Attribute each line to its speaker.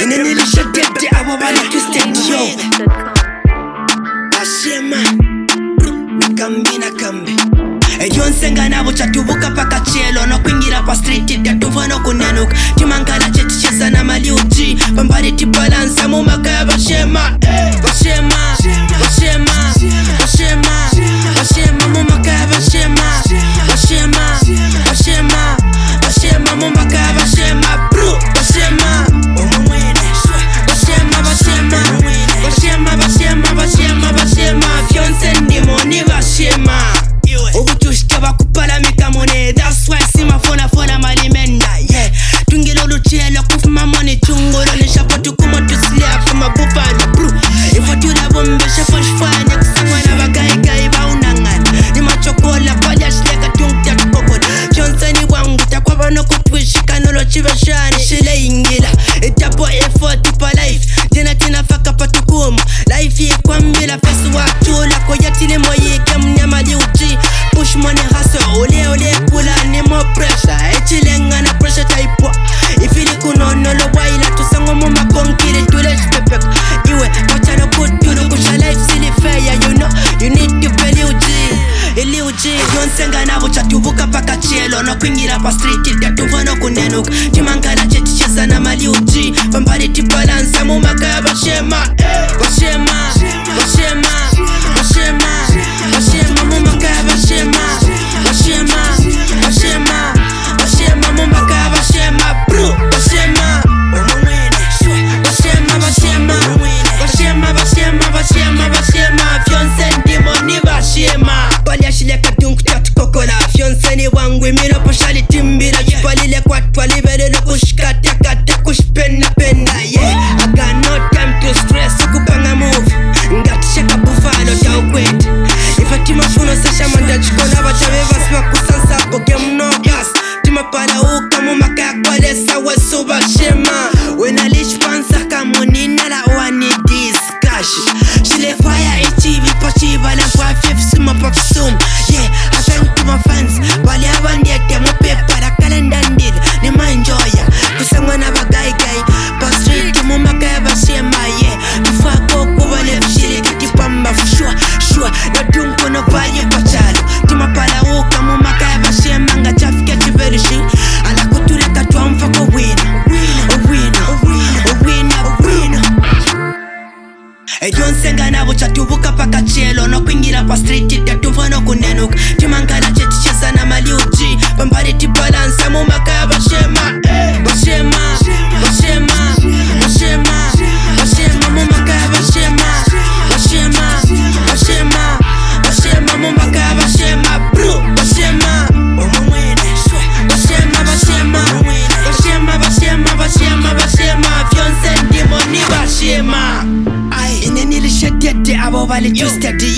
Speaker 1: Inenilishadede abo bali twisted yo. Bashema Nikambi na kambi Yonsenga nabo chatubuka paka chelo no kwingira pa street tatuva no kunenuka timangala cheticheza na mali uji bambari tibalansa mu makaya bashema bashema bashema bashema bashema mu makaya bashema bashema bashema bashema mu makaya bashema bro bashema omwene bashema bashema bashema bashema bashema bashema fyonse ndimo ni bashema Ubutushke bakupala mikamone. That's why sima fona malimenda. Yeah, tungilo luchelo kufuma money chungolo nishapo tukumo tuslea kama bufana bro. Ifo tula bombe shafo shfanya kusangwa na bagai baunangana. Ni machokola pali ashleka tungtia tukokoda. Fionsani wangu takwaba no kutwishika nolo chivashani shile ingila. Itapo effort tupa life. Tina faka patukumu. Life ye kwa mbila fesu wa chula koyatile moye kemnyama liuchi. Push money hustle, ole kula ni more pressure. Echilenga na pressure type. Ifili kunono lo waila tusango mu makonkire tule stepek. Iwe wachalo kutulu kusha life sili fair. You know you need to pay Iliuji Yonsenga nabo chatubuka paka chelo no kwingira pa street tatuva no kunenuka timangala cheticheza na mali uji bambari tibalansa mu makaya bashema bashema bashema bashema bashema mu makaya bashema bashema bashema bashema mu makaya bashema bro bashema omwene bashema bashema bashema bashema bashema bashema fyonse ndimo ni bashema Shile katung tatu kokola Fionseni wangu imino pashali timbira Jipalile kwa twali vede no kushkata kata kushpena pena Yeah, I got no time to stress Ukupanga move Ngatishaka bufalo ta ukwete Ifatima funo sasha manda chikola Bachaveva sima kusansa poke mnogas Tima pala uka mumaka kwa lesa wesu bashema Wena lish pansa kamuni nala wani discash Shile fire ichivi pachiva la kwa fifth suma papsum Yeah, I thank to my fans Bali abandete mu paper la calendar ndid Ni manjoya Kusangwa na bagai Pa street mu makaya bashema Yeah, tufako kubale fshili kiti pamba Shua, na dunko no value pachalo Tima pala uka mu makaya bashema Nga chafike chiverishi Ala kutule katwa mfako wina Yonsenga nabo chatubuka paka chelo no kwingira pa street tatuva no kunenuka timangala cheticheza na mali uji bambari tibalansa mu makaya bashema bashema bashema bashema bashema mu makaya bashema bashema bashema bashema mu makaya bashema bro bashema omwene bashema bashema bashema bashema bashema bashema fyonse ndimo ni bashema Inenilishadede abo bali twisted